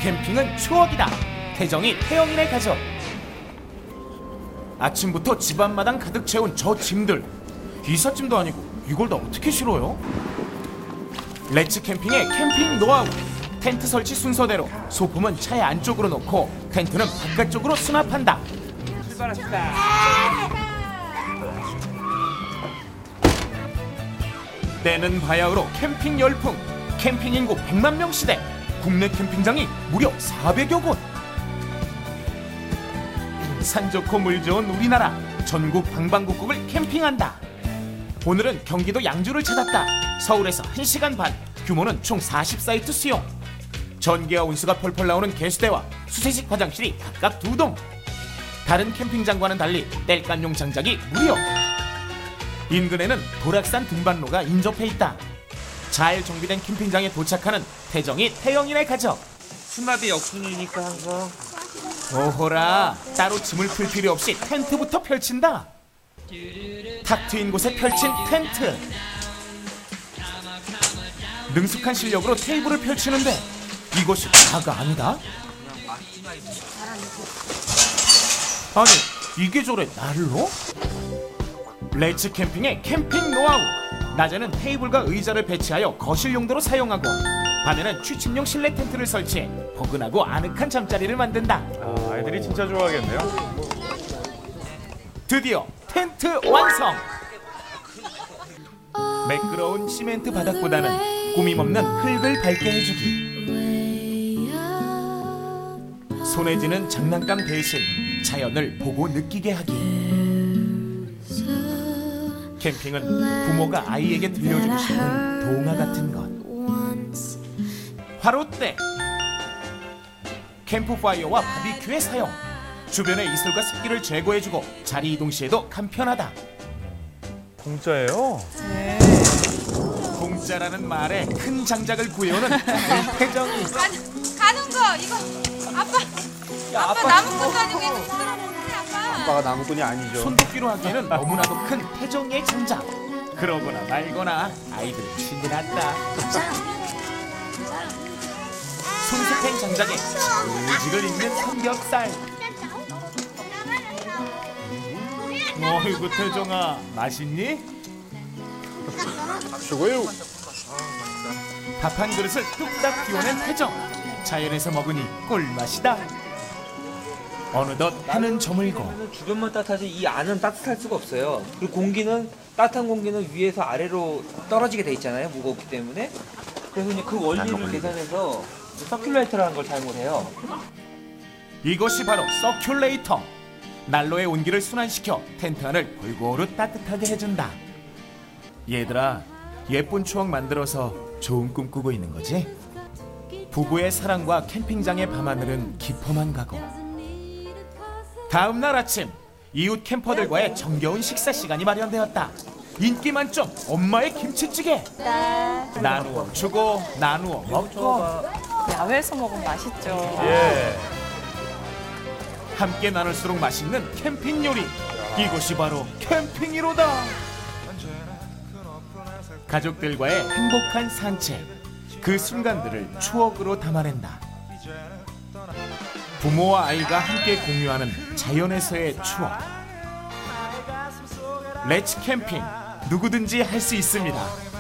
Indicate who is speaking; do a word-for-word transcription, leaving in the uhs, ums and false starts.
Speaker 1: 캠핑은 추억이다. 태정이 태영이네 가족. 아침부터 집 앞마당 가득 채운 저 짐들. 이삿짐도 아니고 이걸 다 어떻게 실어요? 렛츠 캠핑의 캠핑 노하우. 텐트 설치 순서대로 소품은 차의 안쪽으로 놓고 텐트는 바깥쪽으로 수납한다.
Speaker 2: 출발합시다.
Speaker 1: 때는 바야흐로 캠핑 열풍. 캠핑 인구 백만 명 시대. 국내 캠핑장이 무려 사백여 곳. 산 좋고 물 좋은 우리나라. 전국 방방곡곡을 캠핑한다. 오늘은 경기도 양주를 찾았다. 서울에서 한 시간 반. 규모는 총 사십 사이트 수용. 전기와 온수가 펄펄 나오는 개수대와 수세식 화장실이 각각 두 동. 다른 캠핑장과는 달리 땔감용 장작이 무료. 인근에는 도락산 등반로가 인접해 있다. 잘 정비된 캠핑장에 도착하는 태정이 태영이네 가족.
Speaker 2: 수납이 역순이니까 항상.
Speaker 1: 오호라, 따로 짐을 풀 필요 없이 텐트부터 펼친다. 탁 트인 곳에 펼친 텐트. 능숙한 실력으로 테이블을 펼치는데 이것이 다가 아니다? 아니, 이게 저래 난로? 렛츠 캠핑의 캠핑 노하우. 낮에는 테이블과 의자를 배치하여 거실 용도로 사용하고 밤에는 취침용 실내 텐트를 설치해 포근하고 아늑한 잠자리를 만든다.
Speaker 3: 아, 아이들이 진짜 좋아하겠네요.
Speaker 1: 드디어 텐트 완성! 매끄러운 시멘트 바닥보다는 꾸밈없는 흙을 밝게 해주기. 손에 쥐는 장난감 대신 자연을 보고 느끼게 하기. 캠핑은 부모가 아이에게 들려주고 싶은 동화 같은 것. 화롯대, 캠프파이어와 바비큐의 사용. 주변의 이슬과 습기를 제거해주고 자리 이동 시에도 간편하다.
Speaker 3: 공짜예요?
Speaker 4: 네.
Speaker 1: 공짜라는 말에 큰 장작을 구해오는 태정이.
Speaker 5: 가는, 가는 거 이거 아빠 아빠, 아빠 나무꾼도 아니고 이거 힘들어먹는데 아빠.
Speaker 6: 아빠가 나무꾼이 아니죠.
Speaker 1: 손도끼로 하기에는 너무나도 큰 태정이의 장작. 그러거나 말거나 아이들이 신이 났다. 손수팽 장작에 지글지글 익는 삼겹살. 어이구 태정아, 맛있니?
Speaker 6: 수고해요.
Speaker 1: 밥 한 그릇을 뚝딱 비워낸 태정. 자연에서 먹으니 꿀맛이다. 어느덧 해는 저물고
Speaker 2: 주변만 따뜻하지 이 안은 따뜻할 수가 없어요. 그리고 공기는 따뜻한 공기는 위에서 아래로 떨어지게 돼 있잖아요. 무겁기 때문에. 그래서 이제 그 원리를 계산해서 서큘레이터라는 걸 사용을 해요.
Speaker 1: 이것이 바로 서큘레이터. 난로의 온기를 순환시켜 텐트 안을 골고루 따뜻하게 해준다. 얘들아, 예쁜 추억 만들어서 좋은 꿈 꾸고 있는 거지? 부부의 사랑과 캠핑장의 밤하늘은 깊어만 가고. 다음 날 아침, 이웃 캠퍼들과의 정겨운 식사 시간이 마련되었다. 인기 만점 엄마의 김치찌개. 나누어 주고 나누어 먹고.
Speaker 4: 야외에서 먹으면 맛있죠.
Speaker 3: 예.
Speaker 1: 함께 나눌수록 맛있는 캠핑 요리. 이것이 바로 캠핑이로다. 가족들과의 행복한 산책. 그 순간들을 추억으로 담아낸다. 부모와 아이가 함께 공유하는 자연에서의 추억. 렛츠 캠핑. 누구든지 할 수 있습니다.